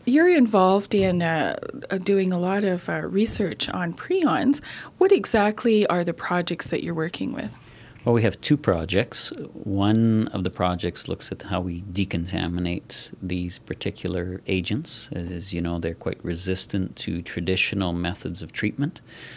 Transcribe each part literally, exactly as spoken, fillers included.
You're involved in uh, doing a lot of uh, research on prions. What exactly are the projects that you're working with? Well, we have two projects. One of the projects looks at how we decontaminate these particular agents. As, as you know, they're quite resistant to traditional methods of treatment,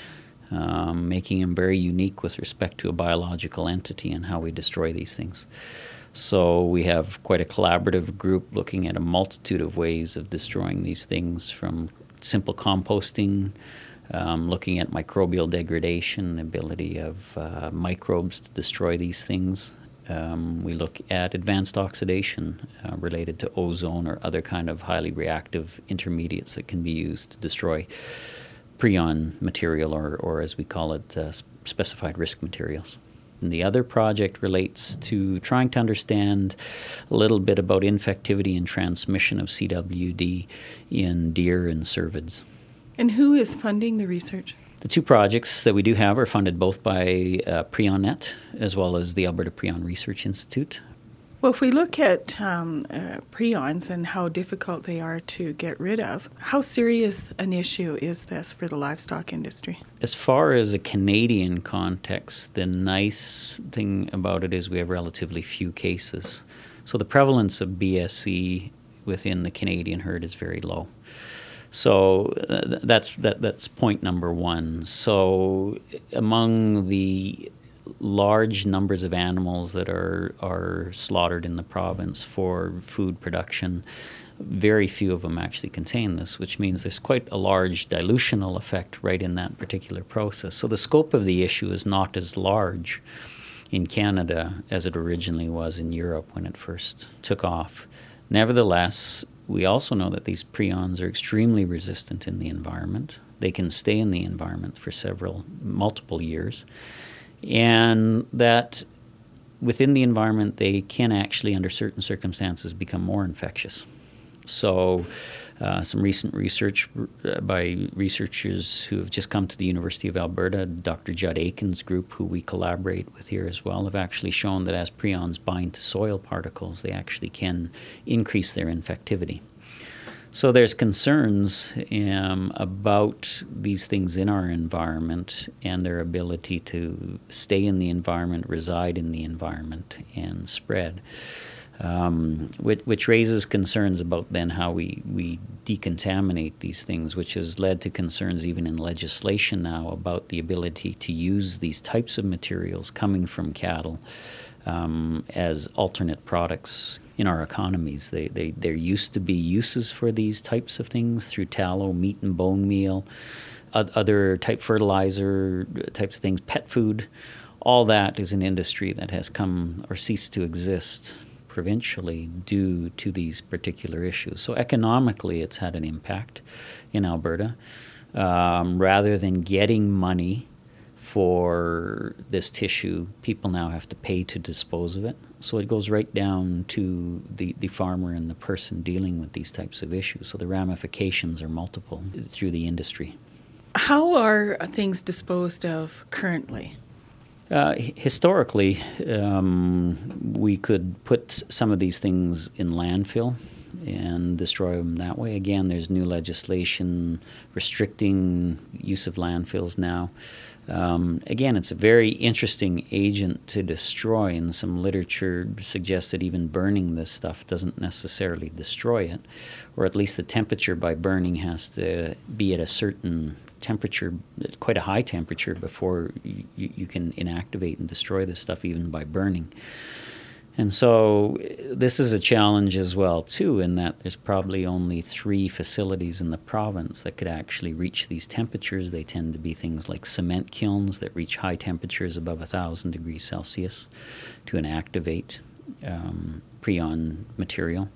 um, making them very unique with respect to a biological entity and how we destroy these things. So we have quite a collaborative group looking at a multitude of ways of destroying these things, from simple composting, um, looking at microbial degradation, the ability of uh, microbes to destroy these things. Um, we look at advanced oxidation uh, related to ozone or other kind of highly reactive intermediates that can be used to destroy prion material, or, or as we call it, uh, specified risk materials. And the other project relates to trying to understand a little bit about infectivity and transmission of C W D in deer and cervids. And who is funding the research? The two projects that we do have are funded both by uh, PrionNet as well as the Alberta Prion Research Institute. Well, if we look at um, uh, prions and how difficult they are to get rid of, how serious an issue is this for the livestock industry? As far as a Canadian context, the nice thing about it is we have relatively few cases. So the prevalence of B S E within the Canadian herd is very low. So uh, that's that, that's point number one. So among the large numbers of animals that are, are slaughtered in the province for food production, very few of them actually contain this, which means there's quite a large dilutional effect right in that particular process. So the scope of the issue is not as large in Canada as it originally was in Europe when it first took off. Nevertheless, we also know that these prions are extremely resistant in the environment. They can stay in the environment for several, multiple years. And that within the environment, they can actually, under certain circumstances, become more infectious. So uh, some recent research by researchers who have just come to the University of Alberta, Doctor Judd Aiken's group, who we collaborate with here as well, have actually shown that as prions bind to soil particles, they actually can increase their infectivity. So there's concerns um, about these things in our environment and their ability to stay in the environment, reside in the environment, and spread, um, which, which raises concerns about then how we, we decontaminate these things, which has led to concerns even in legislation now about the ability to use these types of materials coming from cattle um, as alternate products in our economies. They, they, there used to be uses for these types of things through tallow, meat and bone meal, other type fertilizer types of things, pet food. All that is an industry that has come or ceased to exist provincially due to these particular issues. So economically, it's had an impact in Alberta. Um, rather than getting money for this tissue, people now have to pay to dispose of it. So it goes right down to the, the farmer and the person dealing with these types of issues. So the ramifications are multiple through the industry. How are things disposed of currently? Uh, historically, um, we could put some of these things in landfill and destroy them that way. Again, there's new legislation restricting use of landfills now. Um, again, it's a very interesting agent to destroy, and some literature suggests that even burning this stuff doesn't necessarily destroy it, or at least the temperature by burning has to be at a certain temperature, quite a high temperature, before you, you can inactivate and destroy this stuff even by burning. And so this is a challenge as well, too, in that there's probably only three facilities in the province that could actually reach these temperatures. They tend to be things like cement kilns that reach high temperatures above one thousand degrees Celsius to inactivate um, prion material.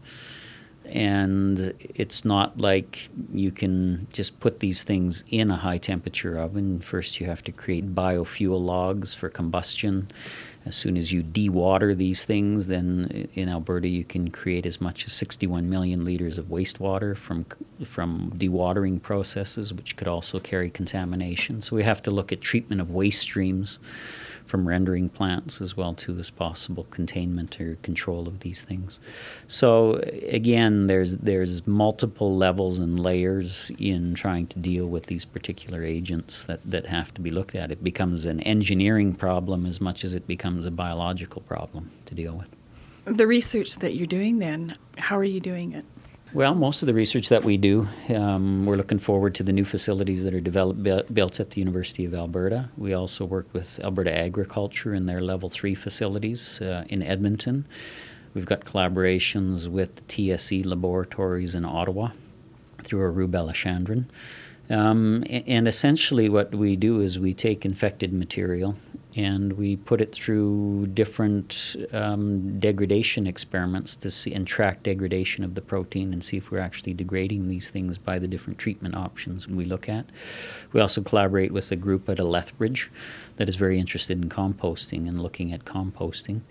And it's not like you can just put these things in a high-temperature oven. First, you have to create biofuel logs for combustion. As soon as you dewater these things, then in Alberta you can create as much as sixty-one million liters of wastewater from from dewatering processes, which could also carry contamination. So we have to look at treatment of waste streams from rendering plants as well too as possible containment or control of these things. So again, there's there's multiple levels and layers in trying to deal with these particular agents that, that have to be looked at. It becomes an engineering problem as much as it becomes a biological problem to deal with. The research that you're doing then, how are you doing it? Well, most of the research that we do, um, we're looking forward to the new facilities that are developed, bu- built at the University of Alberta. We also work with Alberta Agriculture in their level three facilities uh, in Edmonton. We've got collaborations with T S E laboratories in Ottawa through Arup Balachandran. Um, and essentially what we do is we take infected material and we put it through different um, degradation experiments to see and track degradation of the protein and see if we're actually degrading these things by the different treatment options we look at. We also collaborate with a group at Lethbridge that is very interested in composting and looking at composting.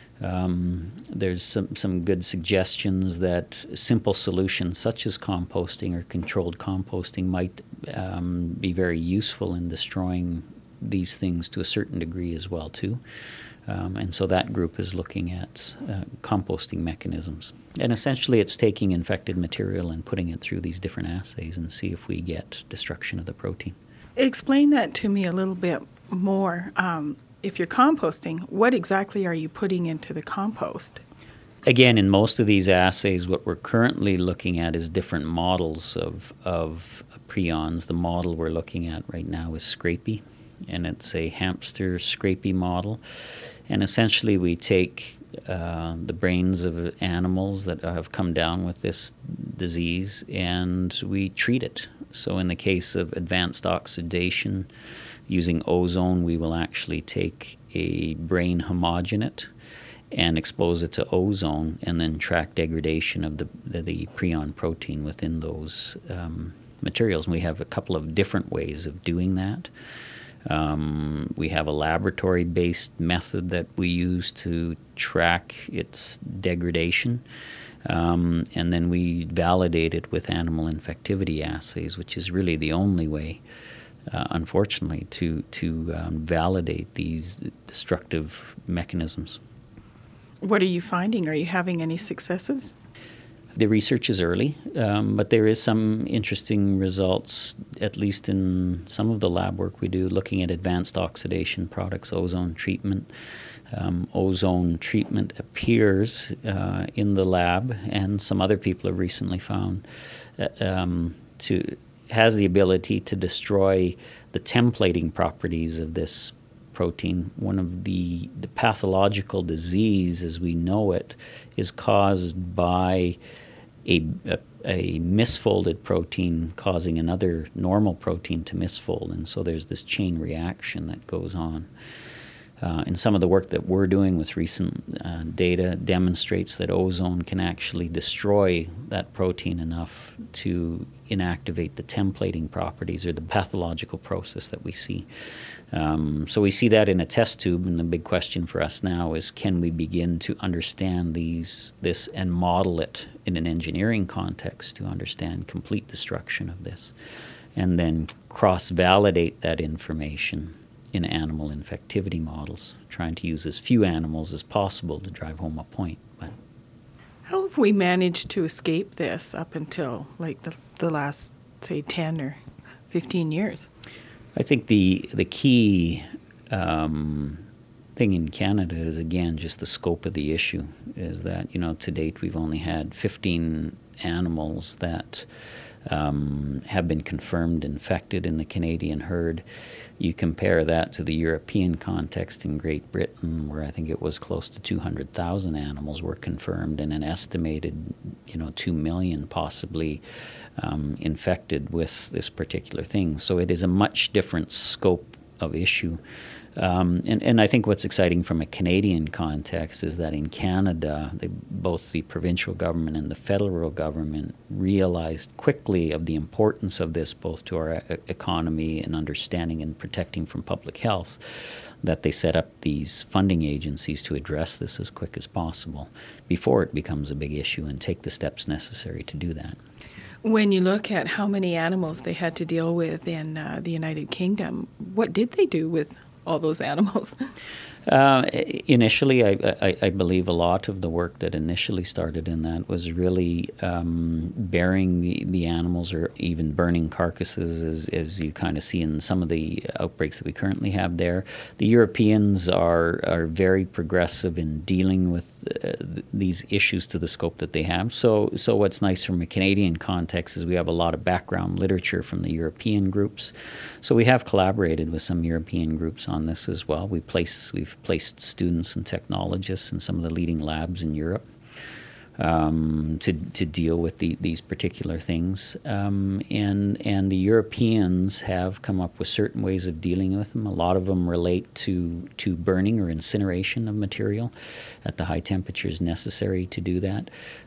Um, there's some, some good suggestions that simple solutions such as composting or controlled composting might um, be very useful in destroying these things to a certain degree as well too. Um, and so that group is looking at uh, composting mechanisms. And essentially it's taking infected material and putting it through these different assays and see if we get destruction of the protein. Explain that to me a little bit more. Um, if you're composting, what exactly are you putting into the compost? Again, in most of these assays, what we're currently looking at is different models of, of prions. The model we're looking at right now is Scrapie, and it's a hamster Scrapie model. And essentially we take uh, the brains of animals that have come down with this disease and we treat it. So in the case of advanced oxidation, using ozone, we will actually take a brain homogenate and expose it to ozone and then track degradation of the, the, the prion protein within those um, materials. And we have a couple of different ways of doing that. Um, we have a laboratory-based method that we use to track its degradation. Um, and then we validate it with animal infectivity assays, which is really the only way, uh, unfortunately, to, to um, validate these destructive mechanisms. What are you finding? Are you having any successes? The research is early, um, but there is some interesting results, at least in some of the lab work we do, looking at advanced oxidation products, ozone treatment. Um, ozone treatment appears uh, in the lab, and some other people have recently found uh, um, to has the ability to destroy the templating properties of this protein. One of the, the pathological disease as we know it is caused by a, a, a misfolded protein causing another normal protein to misfold, and so there's this chain reaction that goes on. Uh, and some of the work that we're doing with recent uh, data demonstrates that ozone can actually destroy that protein enough to inactivate the templating properties or the pathological process that we see. Um, so we see that in a test tube, and the big question for us now is, can we begin to understand these this and model it in an engineering context to understand complete destruction of this, and then cross-validate that information in animal infectivity models, trying to use as few animals as possible to drive home a point. But how have we managed to escape this up until like the, the last, say, ten or fifteen years? I think the the key um, thing in Canada is, again, just the scope of the issue, is that, you know, to date we've only had fifteen animals that um, have been confirmed infected in the Canadian herd. You compare that to the European context in Great Britain, where I think it was close to two hundred thousand animals were confirmed, and an estimated, you know, two million possibly um, infected with this particular thing. So it is a much different scope of issue. Um, and, and I think what's exciting from a Canadian context is that in Canada, they, both the provincial government and the federal government realized quickly of the importance of this, both to our e- economy and understanding and protecting from public health, that they set up these funding agencies to address this as quick as possible before it becomes a big issue, and take the steps necessary to do that. When you look at how many animals they had to deal with in uh, the United Kingdom, what did they do with all those animals? Uh, initially, I, I, I believe a lot of the work that initially started in that was really um, burying the, the animals or even burning carcasses, as, as you kind of see in some of the outbreaks that we currently have there. The Europeans are, are very progressive in dealing with uh, these issues to the scope that they have. So, so what's nice from a Canadian context is we have a lot of background literature from the European groups. So we have collaborated with some European groups on this as well. We place, we've placed students and technologists in some of the leading labs in Europe um, to to deal with the, these particular things. Um, and and the Europeans have come up with certain ways of dealing with them. A lot of them relate to, to burning or incineration of material at the high temperatures necessary to do that.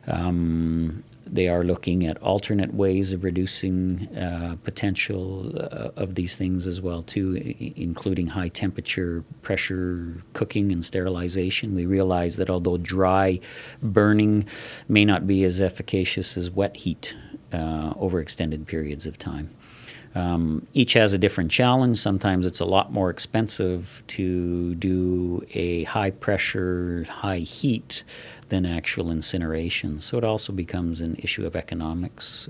Um, They are looking at alternate ways of reducing uh, potential uh, of these things as well, too, I- including high temperature pressure cooking and sterilization. We realize that although dry burning may not be as efficacious as wet heat uh, over extended periods of time. Um, each has a different challenge. Sometimes it's a lot more expensive to do a high pressure, high heat than actual incineration. So it also becomes an issue of economics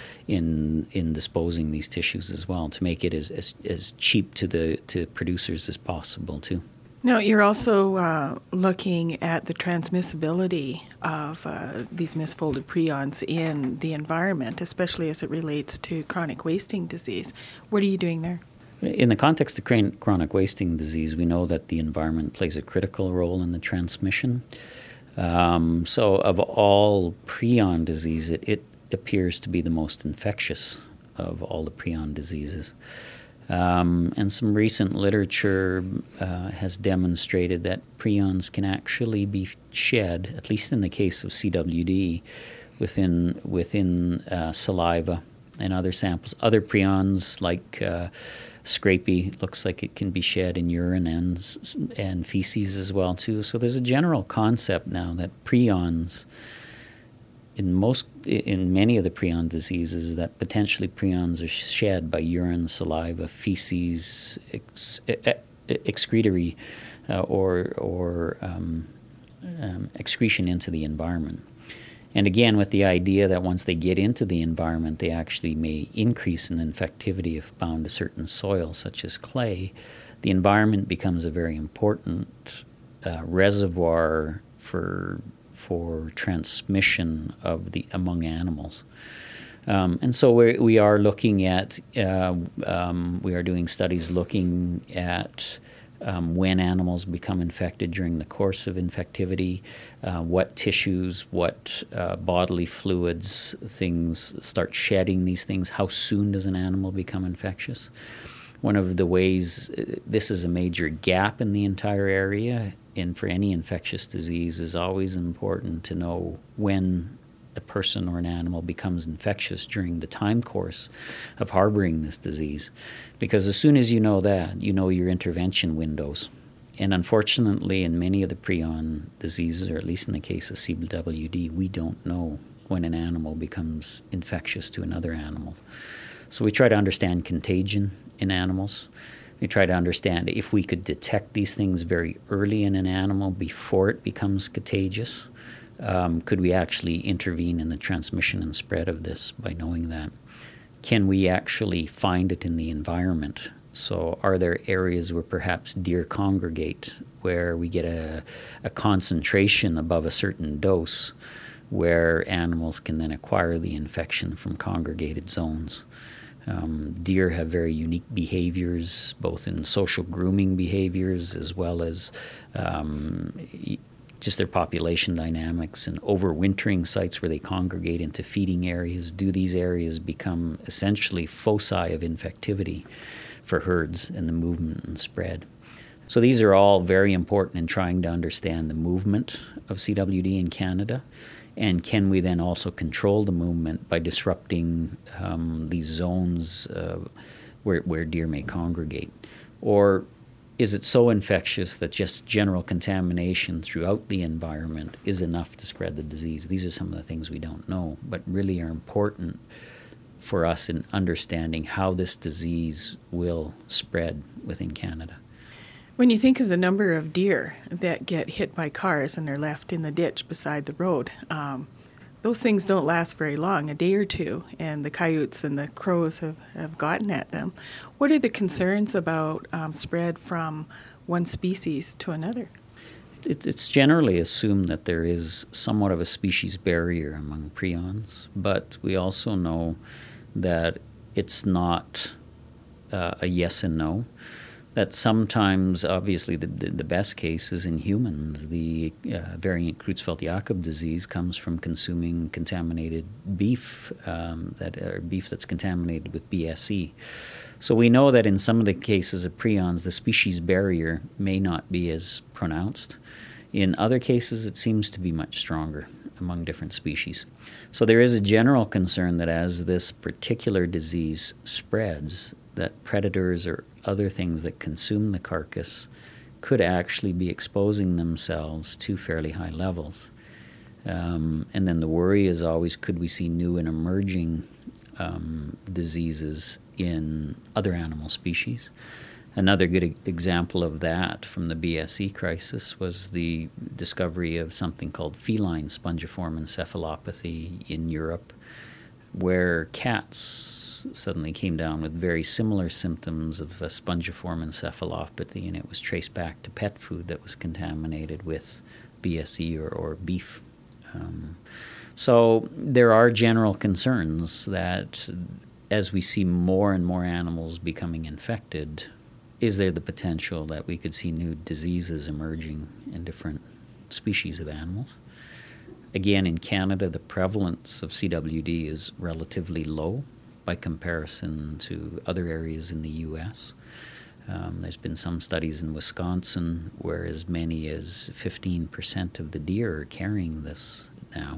in in disposing these tissues as well, to make it as, as, as cheap to the to producers as possible too. Now, you're also uh, looking at the transmissibility of uh, these misfolded prions in the environment, especially as it relates to chronic wasting disease. What are you doing there? In the context of chron- chronic wasting disease, we know that the environment plays a critical role in the transmission. Um, so of all prion disease, it, it appears to be the most infectious of all the prion diseases. Um, and some recent literature uh, has demonstrated that prions can actually be shed, at least in the case of C W D, within within uh, saliva and other samples. Other prions, like uh, scrapie, looks like it can be shed in urine and and feces as well too. So there's a general concept now that prions, in most, in many of the prion diseases, that potentially prions are shed by urine, saliva, feces, ex, excretory, uh, or or um, um, excretion into the environment. And again, with the idea that once they get into the environment, they actually may increase in infectivity if bound to certain soil, such as clay. The environment becomes a very important uh, reservoir for for transmission of the among animals. Um, and so we we are looking at uh, um, we are doing studies looking at um, when animals become infected during the course of infectivity, uh, what tissues, what uh, bodily fluids, things start shedding these things. How soon does an animal become infectious? One of the ways, uh, this is a major gap in the entire area, and for any infectious disease is always important to know when a person or an animal becomes infectious during the time course of harboring this disease. Because as soon as you know that, you know your intervention windows. And unfortunately, in many of the prion diseases, or at least in the case of C W D, we don't know when an animal becomes infectious to another animal. So we try to understand contagion in animals. We try to understand if we could detect these things very early in an animal before it becomes contagious, um, could we actually intervene in the transmission and spread of this by knowing that? Can we actually find it in the environment? So are there areas where perhaps deer congregate, where we get a, a concentration above a certain dose, where animals can then acquire the infection from congregated zones? Um, deer have very unique behaviors, both in social grooming behaviors as well as um, just their population dynamics and overwintering sites where they congregate into feeding areas. Do these areas become essentially foci of infectivity for herds and the movement and spread? So these are all very important in trying to understand the movement of C W D in Canada. And can we then also control the movement by disrupting um, these zones uh, where, where deer may congregate? Or is it so infectious that just general contamination throughout the environment is enough to spread the disease? These are some of the things we don't know, but really are important for us in understanding how this disease will spread within Canada. When you think of the number of deer that get hit by cars and are left in the ditch beside the road, um, those things don't last very long, a day or two, and the coyotes and the crows have, have gotten at them. What are the concerns about um, spread from one species to another? It, it's generally assumed that there is somewhat of a species barrier among prions, but we also know that it's not uh, a yes and no. That sometimes, obviously, the, the best case is in humans. The uh, variant Creutzfeldt-Jakob disease comes from consuming contaminated beef, um, that or beef that's contaminated with B S E. So we know that in some of the cases of prions, the species barrier may not be as pronounced. In other cases, it seems to be much stronger among different species. So there is a general concern that as this particular disease spreads, that predators or other things that consume the carcass could actually be exposing themselves to fairly high levels. Um, and then the worry is always, could we see new and emerging um, diseases in other animal species? Another good e- example of that from the B S E crisis was the discovery of something called feline spongiform encephalopathy in Europe, where cats suddenly came down with very similar symptoms of a spongiform encephalopathy, and it was traced back to pet food that was contaminated with B S E or, or beef. Um, so there are general concerns that as we see more and more animals becoming infected, is there the potential that we could see new diseases emerging in different species of animals? Again, in Canada, the prevalence of C W D is relatively low by comparison to other areas in the U S. Um, there's been some studies in Wisconsin where as many as fifteen percent of the deer are carrying this now.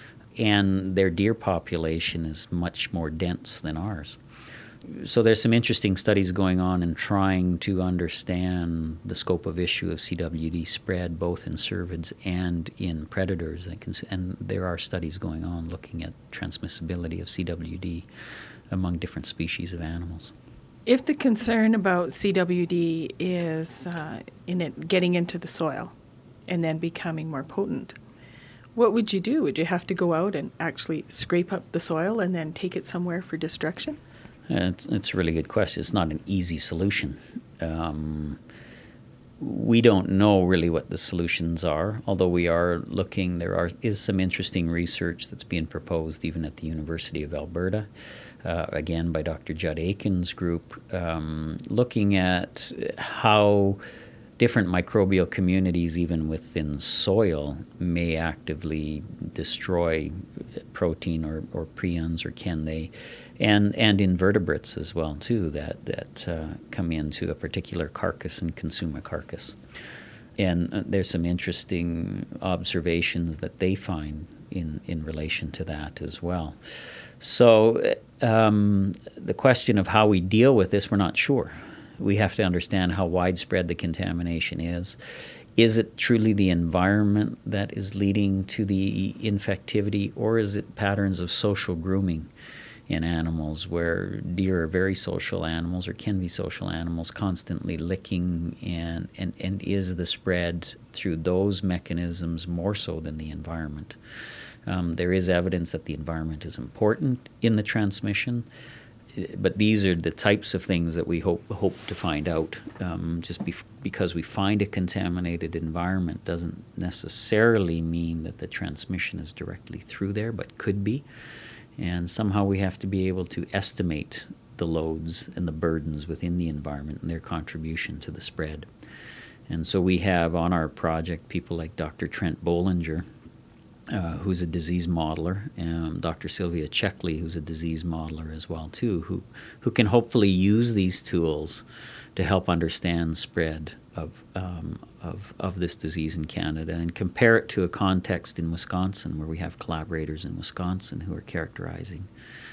And their deer population is much more dense than ours. So there's some interesting studies going on in trying to understand the scope of issue of C W D spread both in cervids and in predators. And there are studies going on looking at transmissibility of C W D among different species of animals. If the concern about C W D is uh, in it getting into the soil and then becoming more potent, what would you do? Would you have to go out and actually scrape up the soil and then take it somewhere for destruction? It's, it's a really good question. It's not an easy solution. Um, we don't know really what the solutions are, although we are looking. There are is some interesting research that's being proposed even at the University of Alberta, uh, again by Doctor Judd Aiken's group, um, looking at how different microbial communities, even within soil, may actively destroy protein or, or prions, or can they, and and invertebrates as well too, that that uh, come into a particular carcass and consume a carcass. And uh, there's some interesting observations that they find in, in relation to that as well. So um, the question of how we deal with this, we're not sure. We have to understand how widespread the contamination is. Is it truly the environment that is leading to the infectivity, or is it patterns of social grooming in animals where deer are very social animals or can be social animals, constantly licking, and, and, and is the spread through those mechanisms more so than the environment? Um, there is evidence that the environment is important in the transmission, but these are the types of things that we hope hope to find out. Um, just bef- because we find a contaminated environment doesn't necessarily mean that the transmission is directly through there, but could be. And somehow we have to be able to estimate the loads and the burdens within the environment and their contribution to the spread. And so we have on our project people like Doctor Trent Bollinger, Uh, who's a disease modeler, and Doctor Sylvia Checkley, who's a disease modeler as well too, who who can hopefully use these tools to help understand spread of um, of of this disease in Canada and compare it to a context in Wisconsin, where we have collaborators in Wisconsin who are characterizing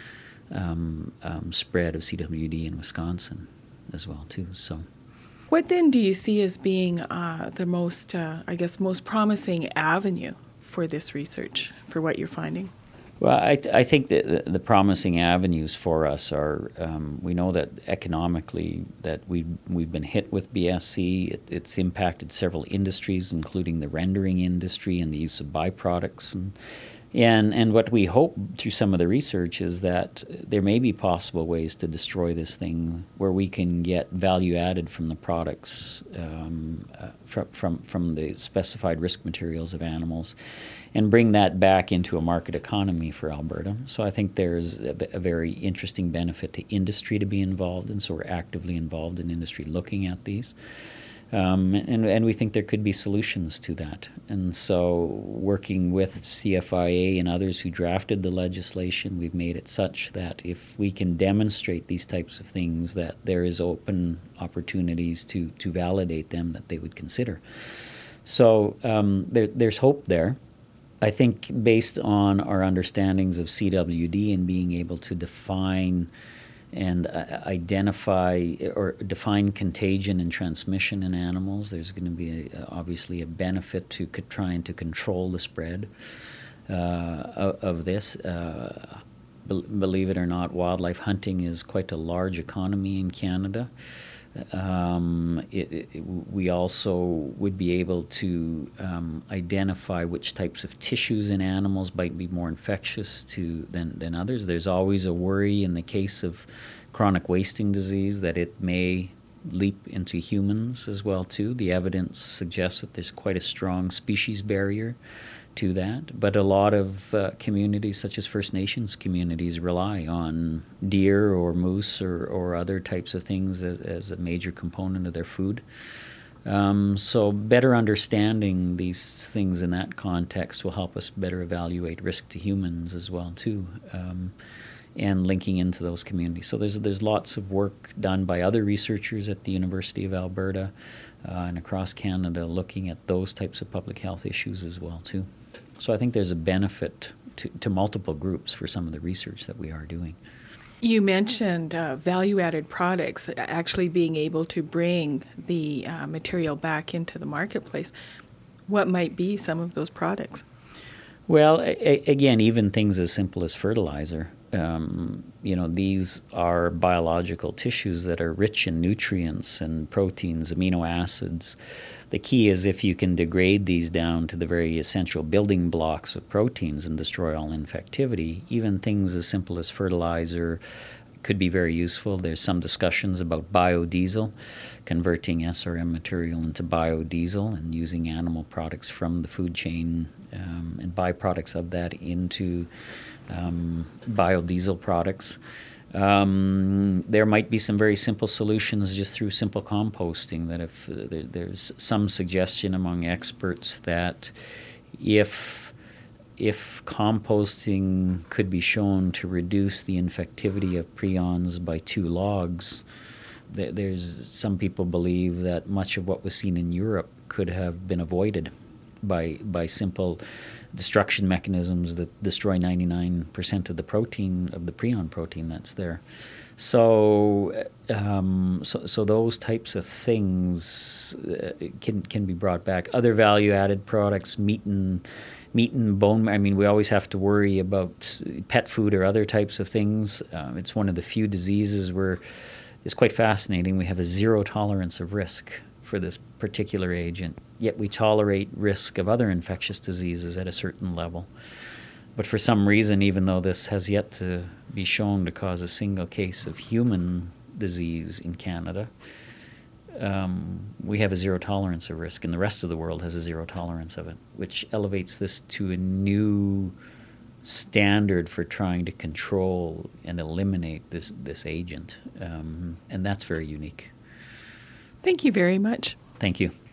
um, um, spread of C W D in Wisconsin as well too. So. What then do you see as being uh, the most, uh, I guess, most promising avenue for this research, for what you're finding? Well, I, th- I think that the, the promising avenues for us are, um, we know that economically that we we've been hit with B S C. It, it's impacted several industries, including the rendering industry and the use of byproducts. And, and, and what we hope through some of the research is that there may be possible ways to destroy this thing where we can get value added from the products, um, uh, from, from, from the specified risk materials of animals, and bring that back into a market economy for Alberta. So I think there's a, a very interesting benefit to industry to be involved in, so we're actively involved in industry looking at these. Um, and, and we think there could be solutions to that. And so working with C F I A and others who drafted the legislation, we've made it such that if we can demonstrate these types of things, that there is open opportunities to, to validate them that they would consider. So um, there, there's hope there. I think based on our understandings of C W D and being able to define and uh, identify or define contagion and transmission in animals, there's going to be a, obviously a benefit to co- trying to control the spread uh, of, of this. Uh, be- believe it or not, wildlife hunting is quite a large economy in Canada. Um, it, it, we also would be able to um, identify which types of tissues in animals might be more infectious to than, than others. There's always a worry in the case of chronic wasting disease that it may leap into humans as well too. The evidence suggests that there's quite a strong species barrier to that, but a lot of uh, communities, such as First Nations communities, rely on deer or moose or, or other types of things as, as a major component of their food. Um, so better understanding these things in that context will help us better evaluate risk to humans as well too, um, and linking into those communities. So there's there's lots of work done by other researchers at the University of Alberta uh, and across Canada looking at those types of public health issues as well too. So I think there's a benefit to, to multiple groups for some of the research that we are doing. You mentioned uh, value-added products, actually being able to bring the uh, material back into the marketplace. What might be some of those products? Well, a- again, even things as simple as fertilizer. Um, you know, these are biological tissues that are rich in nutrients and proteins, amino acids. The key is if you can degrade these down to the very essential building blocks of proteins and destroy all infectivity, even things as simple as fertilizer could be very useful. There's some discussions about biodiesel, converting S R M material into biodiesel and using animal products from the food chain um, and byproducts of that into um, biodiesel products. Um, there might be some very simple solutions just through simple composting, that if uh, there, there's some suggestion among experts that if if composting could be shown to reduce the infectivity of prions by two logs, th- there's some people believe that much of what was seen in Europe could have been avoided by by simple destruction mechanisms that destroy ninety-nine percent of the protein, of the prion protein that's there. So, um, so, so those types of things uh, can can be brought back. Other value-added products, meat and meat and bone. I mean, we always have to worry about pet food or other types of things. Um, it's one of the few diseases where it's quite fascinating. We have a zero tolerance of risk for this particular agent, yet we tolerate risk of other infectious diseases at a certain level. But for some reason, even though this has yet to be shown to cause a single case of human disease in Canada, um, we have a zero tolerance of risk, and the rest of the world has a zero tolerance of it, which elevates this to a new standard for trying to control and eliminate this, this agent. Um, and that's very unique. Thank you very much. Thank you.